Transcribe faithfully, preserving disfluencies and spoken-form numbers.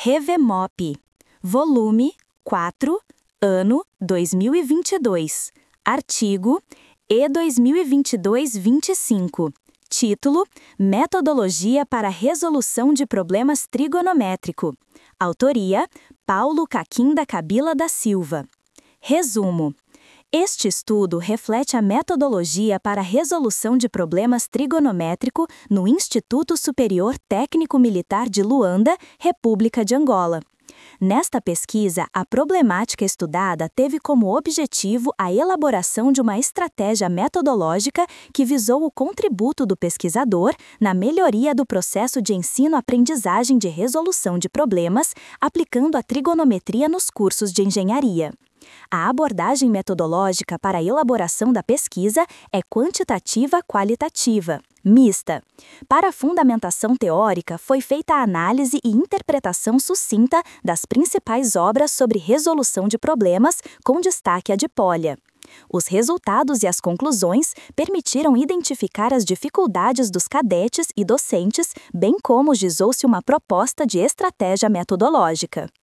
Revemop, volume quatro, ano dois mil e vinte e dois, artigo E dois mil e vinte e dois vinte e cinco, título: Metodologia para Resolução de Problemas Trigonométrico, autoria: Paulo Caquinda Kabila da Silva. Resumo: este estudo reflete a metodologia para a resolução de problemas trigonométrico no Instituto Superior Técnico Militar de Luanda, República de Angola. Nesta pesquisa, a problemática estudada teve como objetivo a elaboração de uma estratégia metodológica que visou o contributo do pesquisador na melhoria do processo de ensino-aprendizagem de resolução de problemas, aplicando a trigonometria nos cursos de engenharia. A abordagem metodológica para a elaboração da pesquisa é quantitativa-qualitativa, mista. Para a fundamentação teórica, foi feita a análise e interpretação sucinta das principais obras sobre resolução de problemas, com destaque à de Polya. Os resultados e as conclusões permitiram identificar as dificuldades dos cadetes e docentes, bem como esbozou-se uma proposta de estratégia metodológica.